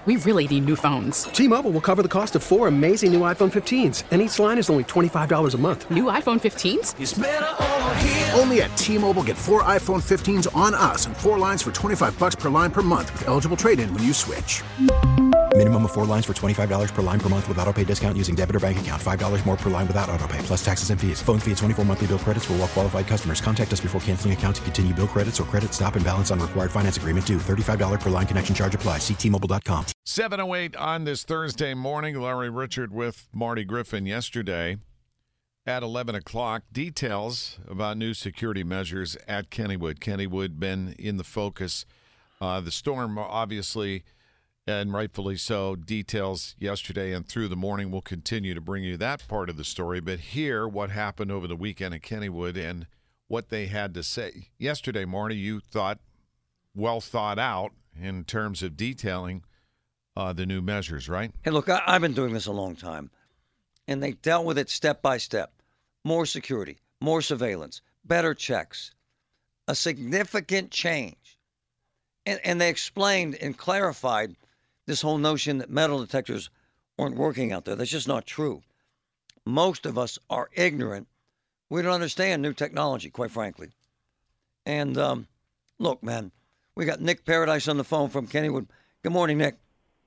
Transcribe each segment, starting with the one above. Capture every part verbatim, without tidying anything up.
We really need new phones. T-Mobile will cover the cost of four amazing new iPhone fifteens, and each line is only twenty-five dollars a month. New iPhone fifteens? It's better over here. Only at T-Mobile, get four iPhone fifteens on us and four lines for twenty-five dollars per line per month with eligible trade-in when you switch. Minimum of four lines for twenty-five dollars per line per month with autopay discount using debit or bank account. five dollars more per line without autopay, plus taxes and fees. Phone fee at twenty-four monthly bill credits for well-qualified customers. Contact us before canceling account to continue bill credits or credit stop and balance on required finance agreement due. thirty-five dollars per line connection charge applies. See T Mobile dot com. seven oh eight on this Thursday morning. Larry Richert with Marty Griffin yesterday at eleven o'clock. Details about new security measures at Kennywood. Kennywood been in the focus. Uh, the storm, obviously, and rightfully so, details yesterday and through the morning. We'll continue to bring you that part of the story. But here, what happened over the weekend at Kennywood and what they had to say. Yesterday, Marty, you thought well thought out in terms of detailing uh, the new measures, right? Hey, look, I, I've been doing this a long time, and they dealt with it step by step. More security, more surveillance, better checks, a significant change. And, and they explained and clarified this whole notion that metal detectors weren't working out there. That's just not true. Most of us are ignorant. We don't understand new technology, quite frankly. And um, look, man, we got Nick Paradise on the phone from Kennywood. Good morning, Nick.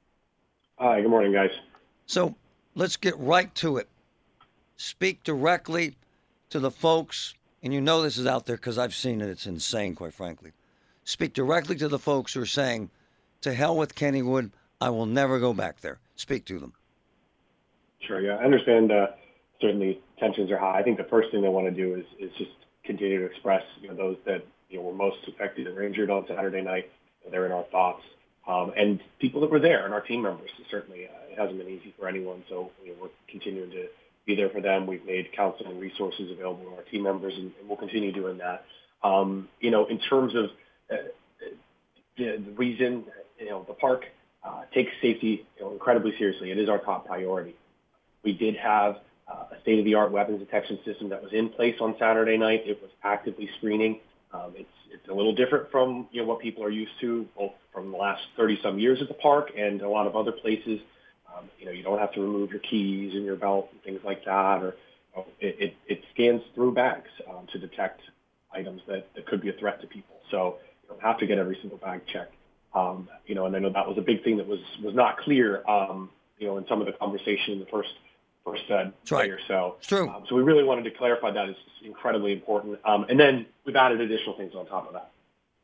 Hi, good morning, guys. So let's get right to it. Speak directly to the folks, and you know this is out there because I've seen it. It's insane, quite frankly. Speak directly to the folks who are saying, to hell with Kennywood, I will never go back there. Speak to them. Sure, yeah. I understand uh, certainly tensions are high. I think the first thing they want to do is, is just continue to express, you know, those that you know were most affected and injured on Saturday night. They're in our thoughts. Um, and people that were there and our team members, certainly. Uh, it hasn't been easy for anyone, so you know, we're continuing to be there for them. We've made counseling and resources available to our team members, and, and we'll continue doing that. Um, you know, in terms of uh, the, the reason, you know, the park uh, takes safety you know, incredibly seriously. It is our top priority. We did have uh, a state-of-the-art weapons detection system that was in place on Saturday night. It was actively screening. Um, it's it's a little different from you know what people are used to, both from the last thirty some years at the park and a lot of other places. Um, you know, you don't have to remove your keys and your belt and things like that, or you know, it, it, it scans through bags um, to detect items that, that could be a threat to people. So you don't have to get every single bag checked. Um, you know, and I know that was a big thing that was was not clear. Um, you know, in some of the conversation in the first. First uh, day or so. It's true. Um, so we really wanted to clarify that. It's incredibly important. Um, and then we've added additional things on top of that.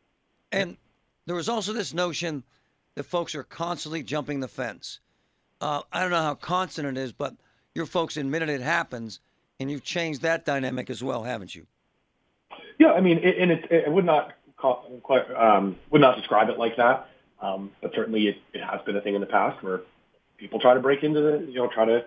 And there was also this notion that folks are constantly jumping the fence. Uh, I don't know how constant it is, but your folks admitted it happens, and you've changed that dynamic as well, haven't you? Yeah, I mean, it, and it, it would not call, quite, um, would not describe it like that, um, but certainly it, it has been a thing in the past where people try to break into the, you know, try to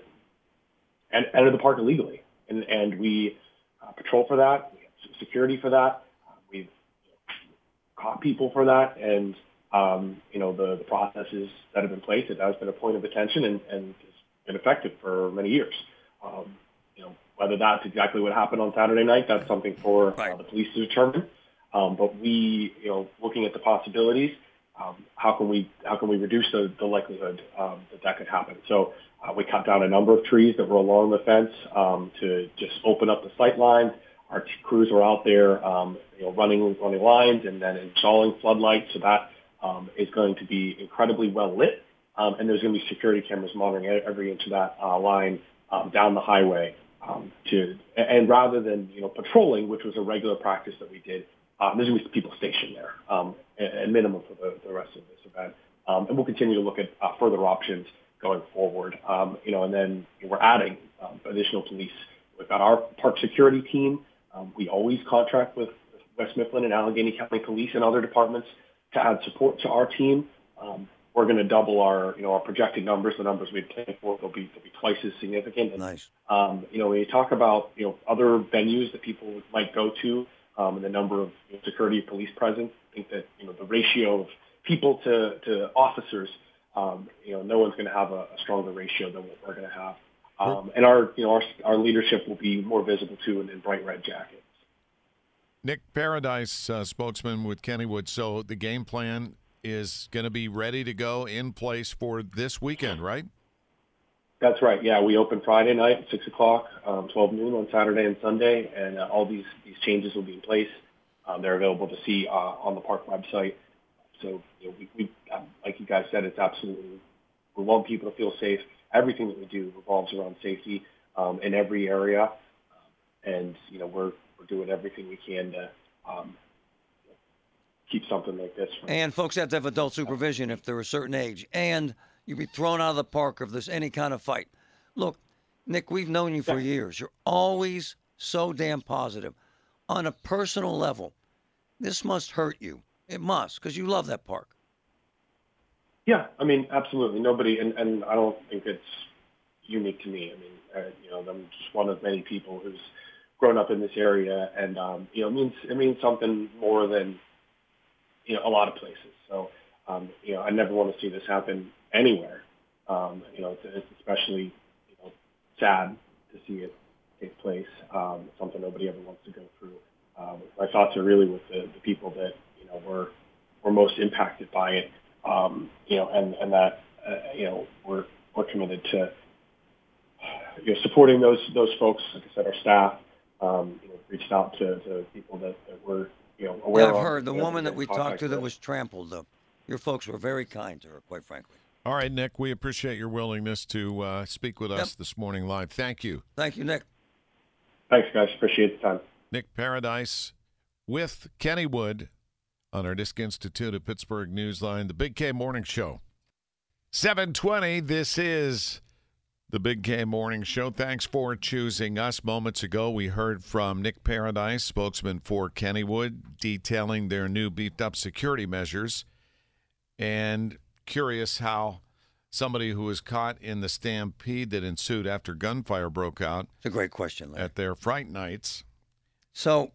and enter the park illegally. And, and we uh, patrol for that. We have security for that. Uh, we've you know, caught people for that. And, um, you know, the, the processes that have been placed, it has been a point of attention and, and has been effective for many years. Um, you know, whether that's exactly what happened on Saturday night, that's something for uh, the police to determine. Um, but we, you know, looking at the possibilities, um, how can we how can we reduce the, the likelihood um, that that could happen? So uh, we cut down a number of trees that were along the fence um, to just open up the sight lines. Our t- crews were out there, um, you know, running running lines and then installing floodlights. So that um, is going to be incredibly well lit, um, and there's going to be security cameras monitoring every inch of that uh, line um, down the highway. Um, to and rather than you know patrolling, which was a regular practice that we did. Um, there's going to be people stationed there, um, at minimum for the, the rest of this event. Um, and we'll continue to look at uh, further options going forward. Um, you know, and then we're adding um, additional police. We've got our park security team. Um, we always contract with West Mifflin and Allegheny County Police and other departments to add support to our team. Um, we're going to double our, you know, our projected numbers. The numbers we had planned for will be, they'll be twice as significant. And, nice. Um, you know, when you talk about, you know, other venues that people might go to, Um, and the number of you know, security police presence, I think that you know the ratio of people to, to officers, um, you know, no one's going to have a, a stronger ratio than what we're going to have. Um, and our you know our, our leadership will be more visible too in, in bright red jackets. Nick Paradise, uh, spokesman with Kennywood. So the game plan is going to be ready to go in place for this weekend, right? That's right. Yeah, we open Friday night at six o'clock, um, twelve noon on Saturday and Sunday, and uh, all these, these changes will be in place. Um, they're available to see uh, on the park website. So, you know, we, we um, like you guys said, it's absolutely, we want people to feel safe. Everything that we do revolves around safety um, in every area, um, and you know, we're we're doing everything we can to um, keep something like this. From And folks have to have adult supervision if they're a certain age, and you'd be thrown out of the park if there's any kind of fight. Look, Nick, we've known you for years. You're always so damn positive. On a personal level, this must hurt you. It must, because you love that park. Yeah, I mean, absolutely. Nobody, and, and I don't think it's unique to me. I mean, uh, you know, I'm just one of many people who's grown up in this area, and um, you know, it means it means something more than you know a lot of places. So, um, you know, I never want to see this happen anywhere. Um, you know, it's, it's especially you know sad to see it take place. Um, it's something nobody ever wants to go through. Um, my thoughts are really with the, the people that you know were were most impacted by it. Um, you know, and and that uh, you know we're we're committed to you know supporting those those folks. Like I said, our staff um, you know reached out to, to people that, that were you know aware. Yeah, I've of, heard the you know, woman that we talked to that with. was trampled. Though, your folks were very kind to her, quite frankly. All right, Nick, we appreciate your willingness to uh, speak with us Yep. this morning live. Thank you. Thank you, Nick. Thanks, guys. Appreciate the time. Nick Paradise with Kennywood on our Disc Institute of Pittsburgh Newsline, the Big K Morning Show. seven twenty, this is the Big K Morning Show. Thanks for choosing us. Moments ago, we heard from Nick Paradise, spokesman for Kennywood, detailing their new beefed-up security measures. And curious how somebody who was caught in the stampede that ensued after gunfire broke out It's a great question, Larry. at their Fright Nights. So,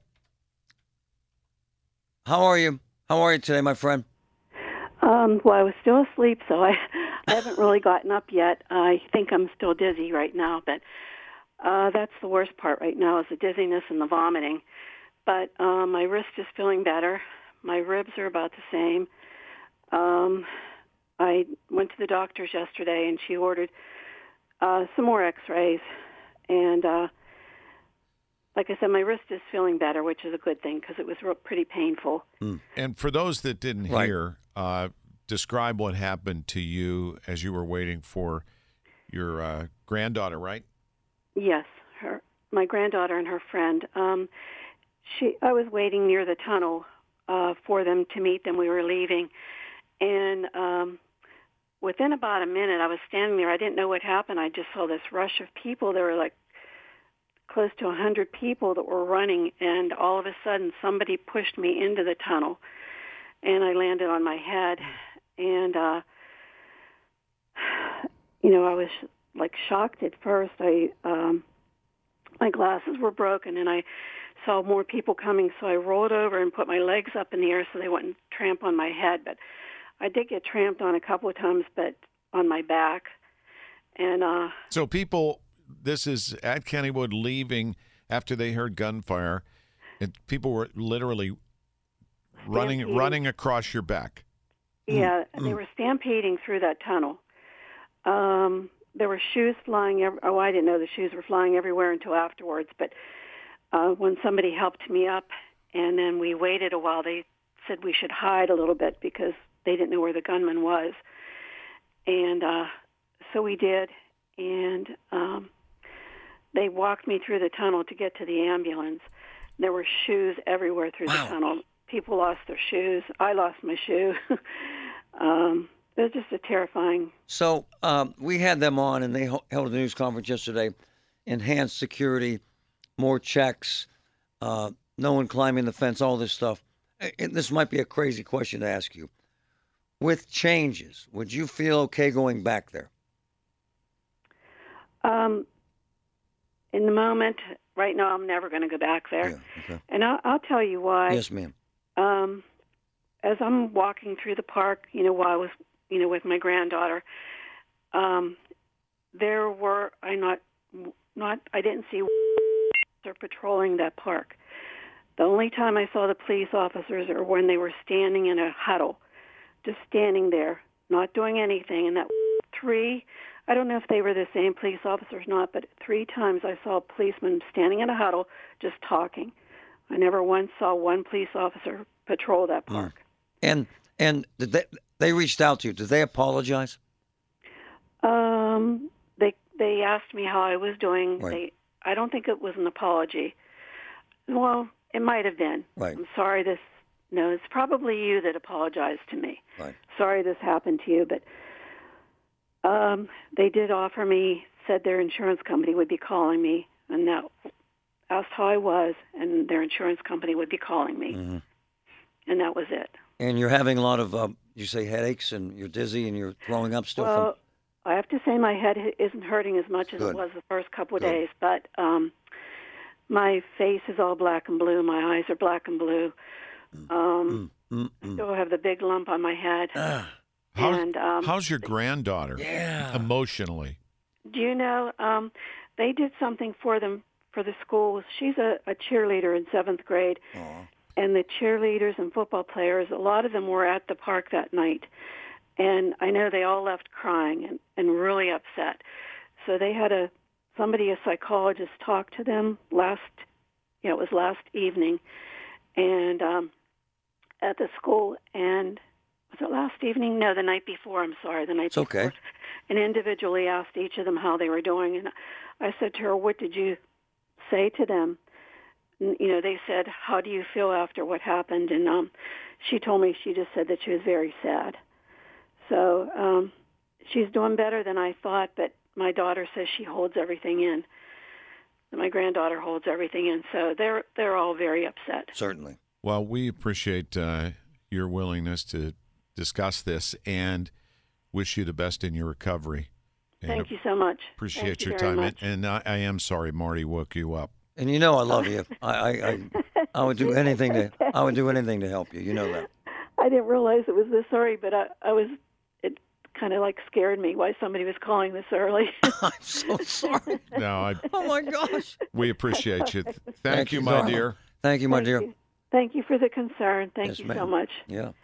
how are you? How are you today, my friend? Um, well, I was still asleep, so I, I haven't really gotten up yet. I think I'm still dizzy right now, but uh, that's the worst part right now is the dizziness and the vomiting. But uh, my wrist is feeling better. My ribs are about the same. Um, I went to the doctor's yesterday, and she ordered uh, some more x-rays. And uh, like I said, my wrist is feeling better, which is a good thing because it was real, pretty painful. And for those that didn't Right. hear, uh, describe what happened to you as you were waiting for your uh, granddaughter, right? Yes, her, my granddaughter and her friend. Um, she, I was waiting near the tunnel uh, for them to meet them. We were leaving, and um, within about a minute, I was standing there. I didn't know what happened. I just saw this rush of people. There were like close to a hundred people that were running, and all of a sudden, somebody pushed me into the tunnel, and I landed on my head. And uh, you know, I was like shocked at first. I um, my glasses were broken, and I saw more people coming, so I rolled over and put my legs up in the air so they wouldn't tramp on my head. But I did get tramped on a couple of times, but on my back. And uh, So people, this is at Kennywood leaving after they heard gunfire, and people were literally running Stampeding. running across your back. yeah, they were stampeding through that tunnel. Um, there were shoes flying. Ev- oh, I didn't know the shoes were flying everywhere until afterwards. But uh, when somebody helped me up, and then we waited a while, they said we should hide a little bit because they didn't know where the gunman was. And uh, so we did, and um, they walked me through the tunnel to get to the ambulance. There were shoes everywhere through Wow. the tunnel. People lost their shoes. I lost my shoe. um, it was just a terrifying. So um, we had them on, and they ho- held a news conference yesterday. Enhanced security, more checks, uh, no one climbing the fence, all this stuff. And this might be a crazy question to ask you. With changes, would you feel okay going back there? Um, in the moment, right now, I'm never going to go back there. Yeah, okay. And I'll, I'll tell you why. Yes, ma'am. Um, as I'm walking through the park, you know, while I was, you know, with my granddaughter, um, there were I not not I didn't see they're patrolling that park. The only time I saw the police officers are when they were standing in a huddle. just standing there, not doing anything. And that three, I don't know if they were the same police officers or not, but three times I saw a policeman standing in a huddle just talking. I never once saw one police officer patrol that park. Mm. And and did they, they reached out to you. Did they apologize? Um, they they asked me how I was doing. Right. They, I don't think it was an apology. Well, it might have been. Right. I'm sorry this, no, it's probably you that apologized to me. Right. Sorry this happened to you, but um, they did offer me, said their insurance company would be calling me, and that asked how I was, and their insurance company would be calling me. Mm-hmm. And that was it. And you're having a lot of, uh, you say, headaches, and you're dizzy, and you're throwing up still Well, from... I have to say my head isn't hurting as much as Good. it was the first couple of Good. days, but um, my face is all black and blue. My eyes are black and blue. Um, Mm, mm, I mm. still have the big lump on my head. Ah, How- and um, How's your granddaughter? Yeah. Emotionally. do you know um, they did something for them for the school? She's a, a cheerleader in seventh grade, Aw. and the cheerleaders and football players, a lot of them were at the park that night. And I know they all left crying and, and really upset. So they had a somebody, a psychologist, talk to them last, you know, it was last evening, and um, at the school. And was it last evening? No, the night before. I'm sorry, the night It's before. okay. And individually asked each of them how they were doing. And I said to her, "What did you say to them?" And, you know, they said, "How do you feel after what happened?" And um, she told me she just said that she was very sad. So um, she's doing better than I thought, but my daughter says she holds everything in. My granddaughter holds everything in, so they're they're all very upset. Certainly. Well, we appreciate uh, your willingness to discuss this and wish you the best in your recovery. And Thank you so much. Appreciate Thank you your very time. much. And, and I, I am sorry Marty woke you up. And you know I love you. I, I, I, I would do anything to I would do anything to help you. You know that. I didn't realize it was this early, but I, I was. It kind of like scared me why somebody was calling this early. I'm so sorry. No, I, Oh my gosh. we appreciate you. Thank, Thank you, you, my darling. dear. Thank you, my Thank dear. you. Thank you for the concern. Thank Yes, you ma'am. so much. Yeah.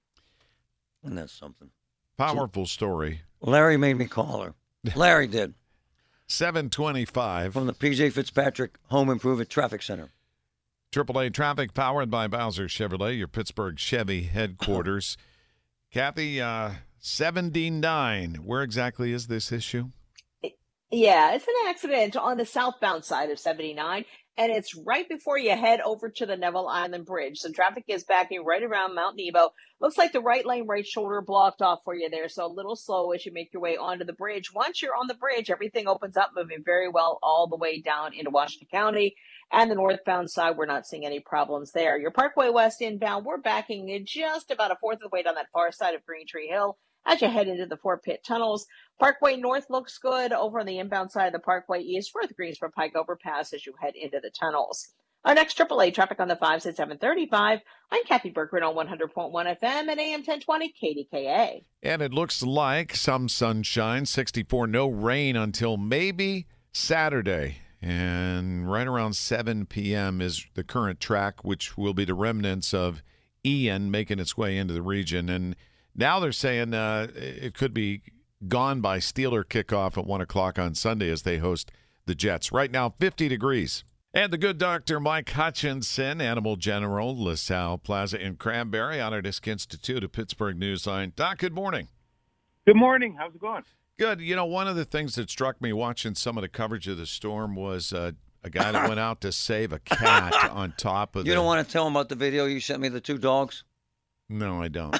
And that's something. Powerful story. Larry made me call her. Larry did. seven twenty-five. From the P J Fitzpatrick Home Improvement Traffic Center. triple A traffic powered by Bowser Chevrolet, your Pittsburgh Chevy headquarters. Kathy, uh, seventy-nine. Where exactly is this issue? Yeah, it's an accident on the southbound side of seventy-nine, and it's right before you head over to the Neville Island Bridge. So traffic is backing right around Mount Nebo. Looks like the right lane, right shoulder blocked off for you there, so a little slow as you make your way onto the bridge. Once you're on the bridge, everything opens up, moving very well all the way down into Washington County. And the northbound side, we're not seeing any problems there. Your Parkway West inbound, we're backing in just about a fourth of the way down that far side of Green Tree Hill as you head into the Fort Pitt tunnels. Parkway North looks good over on the inbound side of the Parkway East for the Greensboro Pike overpass as you head into the tunnels. Our next triple A traffic on the fives at seven thirty-five. I'm Kathy Berkman on one hundred point one F M and A M ten twenty K D K A. And it looks like some sunshine, sixty-four, no rain until maybe Saturday. And right around seven p.m. is the current track, which will be the remnants of Ian making its way into the region. And now they're saying uh, it could be gone by Steeler kickoff at one o'clock on Sunday as they host the Jets. Right now, fifty degrees. And the good Doctor Mike Hutchinson, Animal General, LaSalle Plaza in Cranberry, Honor Disc Institute of Pittsburgh Newsline. Doc, good morning. Good morning. How's it going? Good. You know, one of the things that struck me watching some of the coverage of the storm was uh, a guy that went out to save a cat on top of You the... don't want to tell them about the video you sent me, the two dogs? No, I don't.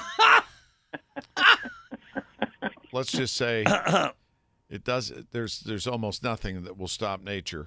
Let's just say it does. There's there's almost nothing that will stop nature.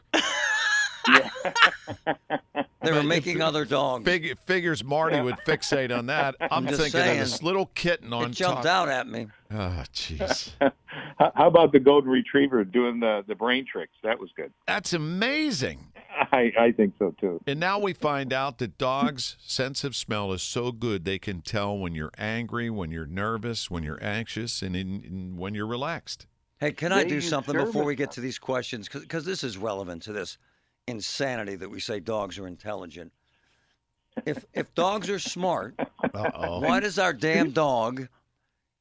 They were making other dogs. Fig, figures Marty would fixate on that. I'm, just thinking saying. of this little kitten on It jumped top. out at me. Oh, jeez. How how about the golden retriever doing the, the brain tricks? That was good. That's amazing. I, I think so, too. And now we find out that dogs' sense of smell is so good they can tell when you're angry, when you're nervous, when you're anxious, and in, in, when you're relaxed. Hey, can I They do use something before we service. get to these questions? Because this is relevant to this insanity that we say dogs are intelligent. If if dogs are smart, Uh-oh. why does our damn dog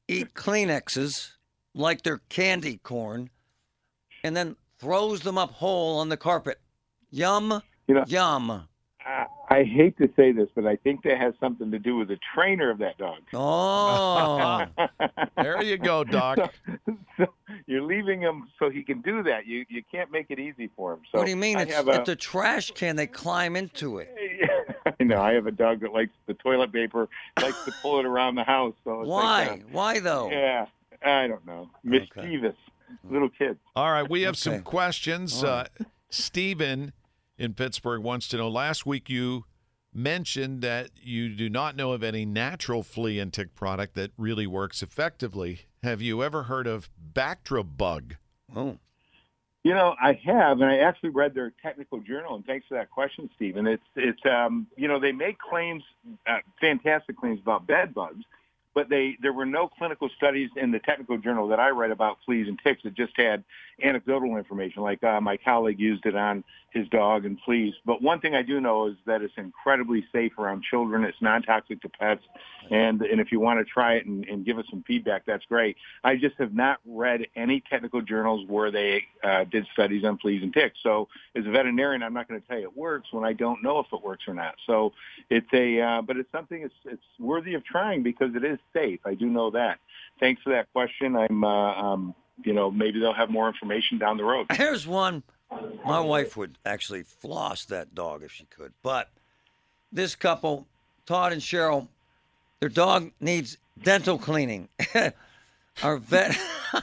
eat Kleenexes like they're candy corn and then throws them up whole on the carpet. Yum, You know, yum. I, I hate to say this, but I think that has something to do with the trainer of that dog. Oh. There you go, Doc. So, so you're leaving him so he can do that. You you can't make it easy for him. So What do you mean? I It's, have a- it's a trash can. They climb into it. I know. I have a dog that likes the toilet paper, likes to pull it around the house. So it's Why? Like, uh, Why, though? yeah, I don't know. Mischievous little kids. All right, we have Okay. some questions. All Uh, right. Stephen in Pittsburgh wants to know, last week you mentioned that you do not know of any natural flea and tick product that really works effectively. Have you ever heard of Bactrabug? Oh. You know, I have, and I actually read their technical journal, and thanks for that question, Stephen. It's, it's um, you know, they make claims, uh, fantastic claims about bed bugs, but they there were no clinical studies in the technical journal that I read about fleas and ticks. It just had anecdotal information, like uh, my colleague used it on his dog and fleas. But one thing I do know is that it's incredibly safe around children. It's non-toxic to pets. And and if you want to try it and, and give us some feedback, that's great. I just have not read any technical journals where they uh, did studies on fleas and ticks. So as a veterinarian, I'm not going to tell you it works when I don't know if it works or not. So it's a, uh, but it's something it's, it's worthy of trying because it is safe. I do know that. Thanks for that question. I'm, uh, um, you know, maybe they'll have more information down the road. Here's one. My wife would actually floss that dog if she could. But this couple, Todd and Cheryl, their dog needs dental cleaning. Our vet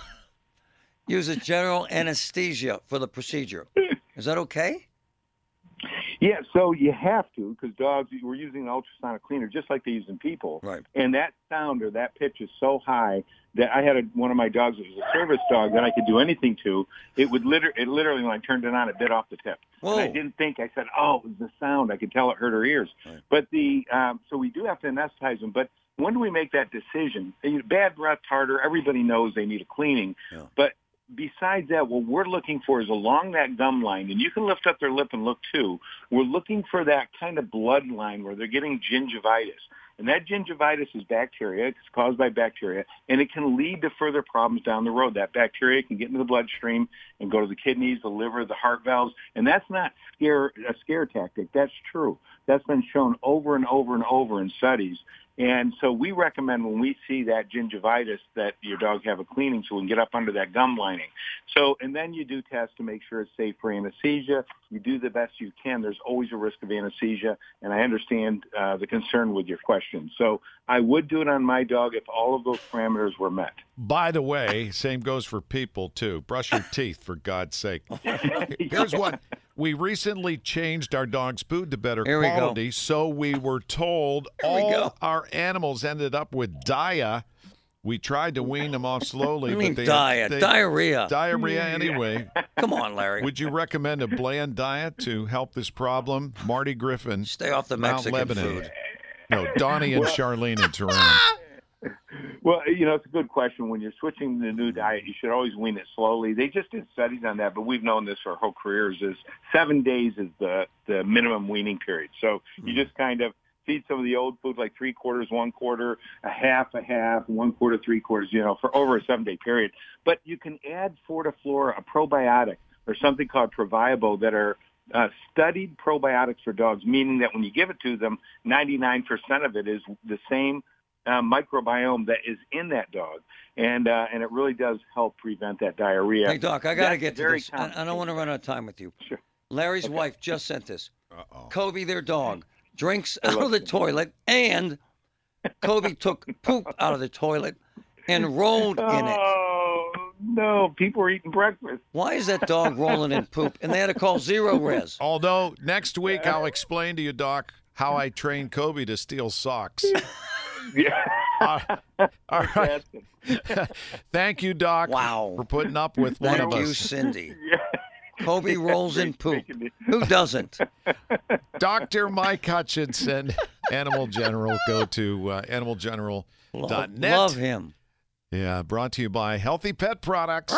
uses general anesthesia for the procedure. Is that okay? Yeah, so you have to because dogs, we're using an ultrasonic cleaner just like they use in people. Right. And that sound or that pitch is so high that I had a, one of my dogs that was a service dog that I could do anything to. It would liter- it literally, when I turned it on, it bit off the tip. Whoa. And I didn't think, I said, oh, it was the sound. I could tell it hurt her ears. Right. But the, um, so we do have to anesthetize them. But when do we make that decision? You know, bad breath, tartar, everybody knows they need a cleaning. Yeah. But besides that, what we're looking for is along that gum line, and you can lift up their lip and look too, we're looking for that kind of blood line where they're getting gingivitis. And that gingivitis is bacteria. It's caused by bacteria, and it can lead to further problems down the road. That bacteria can get into the bloodstream and go to the kidneys, the liver, the heart valves, and that's not scare, a scare tactic. That's true. That's been shown over and over and over in studies. And so we recommend when we see that gingivitis that your dog have a cleaning so we can get up under that gum lining. So, and then you do tests to make sure it's safe for anesthesia. You do the best you can. There's always a risk of anesthesia, and I understand uh, the concern with your question. So I would do it on my dog if all of those parameters were met. By the way, same goes for people, too. Brush your teeth, for God's sake. Here's what. We recently changed our dog's food to better Here we go. quality, so we were told Here we all go. our animals ended up with dia. We tried to wean them off slowly. What do you but mean they, dia? they- Diarrhea. Diarrhea anyway. Come on, Larry. Would you recommend a bland diet to help this problem? Marty Griffin. Stay off the Mount Mexican Lebanon. food. No, Donnie and Charlene in Toronto. Well, you know, it's a good question. When you're switching to the new diet, you should always wean it slowly. They just did studies on that, but we've known this for our whole careers, is seven days is the, the minimum weaning period. So you just kind of feed some of the old food, like three quarters, one quarter, a half, a half, one quarter, three quarters, you know, for over a seven-day period. But you can add Fortiflora, a probiotic, or something called Proviable that are uh, studied probiotics for dogs, meaning that when you give it to them, ninety-nine percent of it is the same Uh, microbiome that is in that dog, and uh, and it really does help prevent that diarrhea. Hey, Doc, I got to That's get to very this. I, I don't want to run out of time with you. Sure. Larry's Okay. wife just sent this. Uh-oh. Kobe, their dog, drinks I out love of the it. toilet, and Kobe took poop out of the toilet and rolled in it. Oh no! People are eating breakfast. Why is that dog rolling in poop? And they had to call Zero Res. Although next week I'll explain to you, Doc, how I trained Kobe to steal socks. Yeah. Uh, all right. Thank you, Doc. Wow. For putting up with one Thank of you, us. Cindy. Yeah. Kobe rolls in poop. Who doesn't? Doctor Mike Hutchinson, Animal General. Go to uh, animal general dot Love, net. love him. Yeah, brought to you by Healthy Pet Products.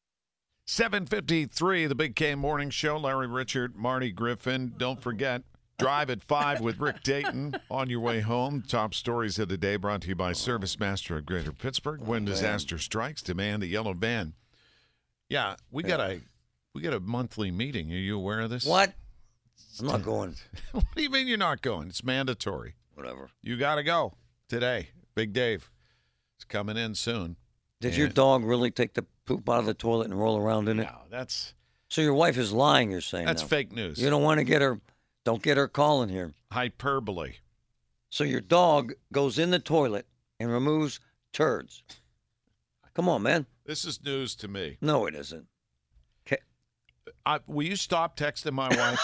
seven fifty-three, the Big K Morning Show. Larry Richard, Marty Griffin. Don't forget, Drive at five with Rick Dayton on your way home. Top stories of the day brought to you by ServiceMaster of Greater Pittsburgh. When disaster strikes, demand a yellow van. Yeah, we got a we got a monthly meeting. Are you aware of this? What? I'm not going. What do you mean you're not going? It's mandatory. Whatever. You got to go today. Big Dave is coming in soon. Did and your dog really take the poop out of the toilet and roll around in it? No, that's... So your wife is lying, you're saying That's now. fake news. You don't want to get her, don't get her calling here. Hyperbole. So your dog goes in the toilet and removes turds. Come on, man. This is news to me. No, it isn't. Okay. I, will you stop texting my wife?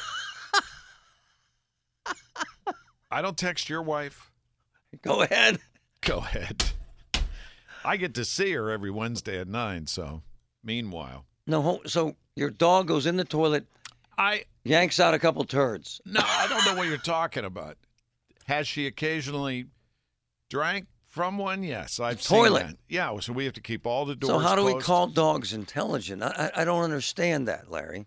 I don't text your wife. Go ahead. Go ahead. I get to see her every Wednesday at nine, so meanwhile. No, so your dog goes in the toilet, I yanks out a couple turds. No, I don't know what you're talking about. Has she occasionally drank from one? Yes, I've toilet. seen that. Yeah, so we have to keep all the doors So how do closed. we call dogs intelligent? I, I, I don't understand that, Larry.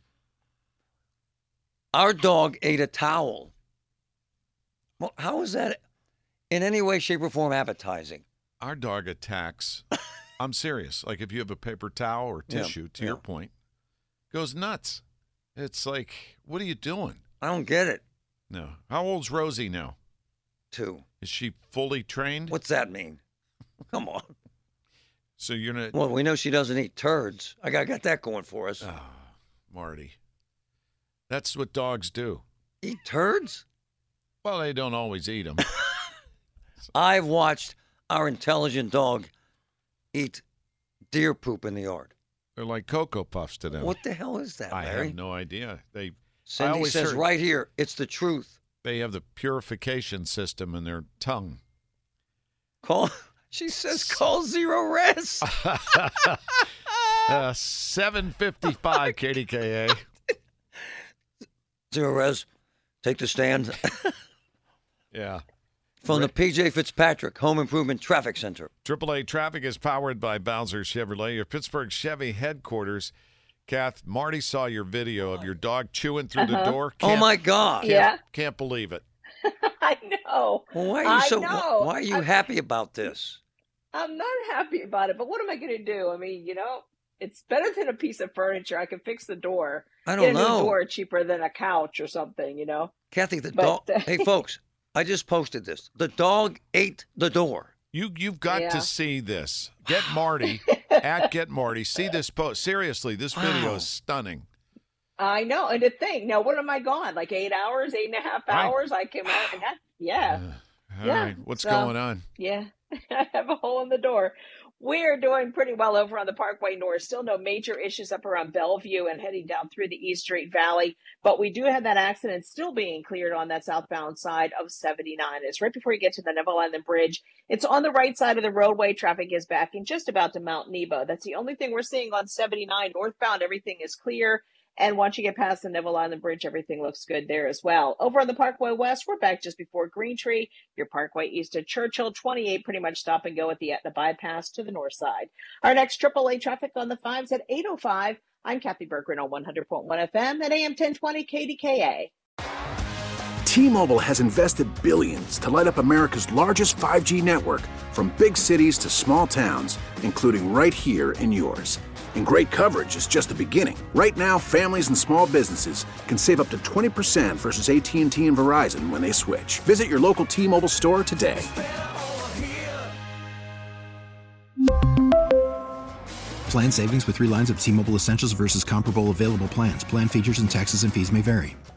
Our dog ate a towel. Well, how is that in any way, shape, or form appetizing? Our dog attacks. I'm serious. Like if you have a paper towel or tissue, Yeah, to yeah. your point, goes nuts. It's like, what are you doing? I don't get it. No. How old's Rosie now? Two. Is she fully trained? What's that mean? Come on. So you're not. Well, we know she doesn't eat turds. I got, got that going for us. Oh, Marty. That's what dogs do. Eat turds? Well, they don't always eat them. I've watched our intelligent dog eat deer poop in the yard. They're like Cocoa Puffs to them. What the hell is that, I Larry? have no idea. They. I Cindy always says heard right here, it's the truth. They have the purification system in their tongue. Call. She says call zero res. uh, seven fifty-five K D K A. Zero res. Take the stand. Yeah. From the P J Fitzpatrick Home Improvement Traffic Center. triple A Traffic is powered by Bowser Chevrolet, your Pittsburgh Chevy headquarters. Kath, Marty saw your video of your dog chewing through Uh-huh. the door. Oh, my God. Can't, Yeah. Can't believe it. I know. Well, why are you I so? know. Why are you I'm- happy about this? I'm not happy about it, but what am I going to do? I mean, you know, it's better than a piece of furniture. I can fix the door. I Get don't a know. new door cheaper than a couch or something, you know? Kathy, the But- dog. Hey, folks, I just posted this. The dog ate the door. You you've got Yeah. to see this. Get Marty at Get Marty. See this post. Seriously, this video Wow. is stunning. I know. And to think, now, what am I gone? Like eight hours, eight and a half Right. hours? I came out and that, yeah. All Yeah, right, what's so- going on? Yeah, I have a hole in the door. We're doing pretty well over on the Parkway North. Still no major issues up around Bellevue and heading down through the East Street Valley. But we do have that accident still being cleared on that southbound side of seventy-nine. It's right before you get to the Neville Island Bridge. It's on the right side of the roadway. Traffic is backing just about to Mount Nebo. That's the only thing we're seeing on seventy-nine. Northbound, everything is clear. And once you get past the Neville Island Bridge, everything looks good there as well. Over on the Parkway West, we're back just before Green Tree. Your Parkway East at Churchill, twenty-eight pretty much stop and go at the Etna bypass to the north side. Our next triple A traffic on the fives at eight oh five. I'm Kathy Berggren on one hundred point one F M at A M ten twenty K D K A. T-Mobile has invested billions to light up America's largest five G network, from big cities to small towns, including right here in yours. And great coverage is just the beginning. Right now, families and small businesses can save up to twenty percent versus A T and T and Verizon when they switch. Visit your local T-Mobile store today. Plan savings with three lines of T-Mobile Essentials versus comparable available plans. Plan features and taxes and fees may vary.